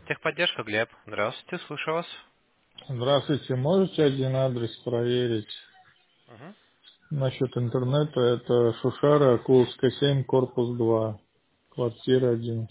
Техподдержка, Глеб. Здравствуйте, слышу вас. Здравствуйте, можете один адрес проверить Мгм. насчет интернета? Это Шушара, Кулская 7, корпус 2, квартира 11.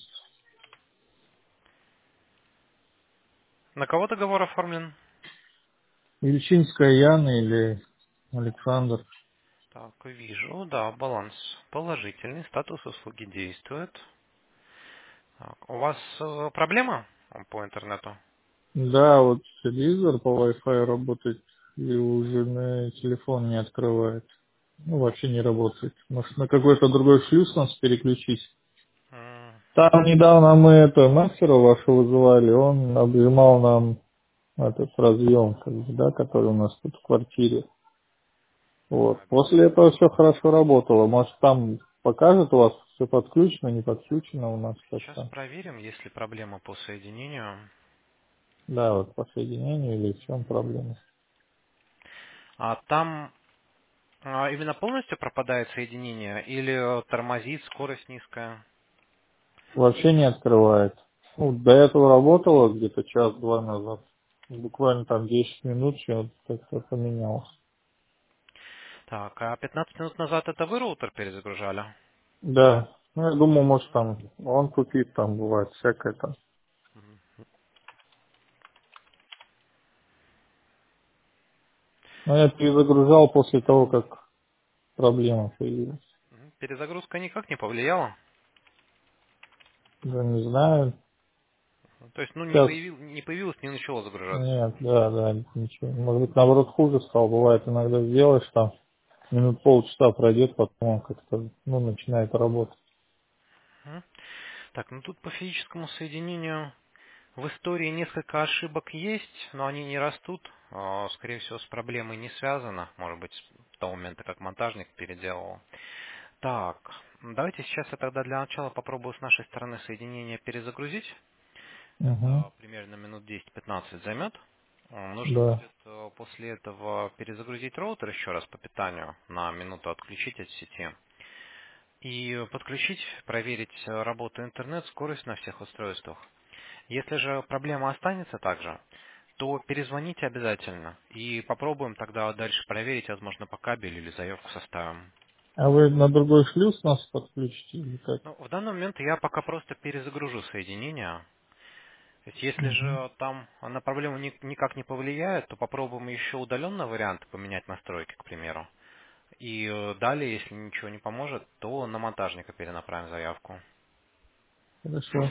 На кого договор оформлен? Ильчинская Яна или Александр? Так, вижу, да, баланс положительный, статус услуги действует. Так, у вас проблема по интернету? Да, вот телевизор по Wi-Fi работает, и у жены телефон не открывает. Ну, вообще не работает. Может, на какой-то другой шлюз нас переключить? М, Там недавно мы мастера вашего вызывали, он обжимал нам этот разъем, как бы, да, который у нас тут в квартире. Вот. После этого все хорошо работало. Может, там покажет у вас все подключено, не подключено у нас Сейчас как-то. проверим, есть ли проблема по соединению. Да, вот по соединению или в чем проблема. А там именно полностью пропадает соединение или тормозит, скорость низкая? Вообще не открывает. Ну, до этого работало где-то час-два назад. Буквально там 10 минут все как-то поменялось. Так, а 15 минут назад это вы роутер перезагружали? Да. Ну, я думаю, может, там он тупит, там бывает всякое там. Но я перезагружал после того, как проблема появилась. Перезагрузка никак не повлияла? Да не знаю. То есть, ну, Сейчас. не появилось, не начало загружаться. Нет, да, да, ничего. Может быть, наоборот, хуже стало. Бывает, иногда сделаешь там, минут полчаса пройдет, потом он как-то, ну, начинает работать. Мгм. Так, ну тут по физическому соединению в истории несколько ошибок есть, но они не растут. Скорее всего, с проблемой не связано. Может быть, с того момента, как монтажник переделывал. Так, давайте сейчас я тогда для начала попробую с нашей стороны соединение перезагрузить. Угу, Это примерно минут 10-15 займет. Нужно да. будет после этого перезагрузить роутер еще раз по питанию, на минуту отключить от сети. И подключить, проверить работу интернет, скорость на всех устройствах. Если же проблема останется также, то перезвоните обязательно и попробуем тогда дальше проверить, возможно, по кабелю или заявку составим. А вы на другой шлюз нас подключите или как? Ну, в данный момент я пока просто перезагружу соединение. То есть, если Угу. же там на проблему никак не повлияет, то попробуем еще удаленный вариант поменять настройки, к примеру. И далее, если ничего не поможет, то на монтажника перенаправим заявку. Хорошо,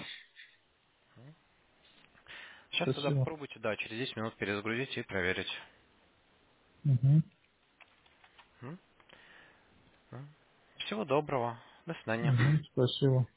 Сейчас тогда спасибо. попробуйте, да, через 10 минут перезагрузить и проверить. Угу. М? М? Всего доброго. До свидания. Угу. Спасибо.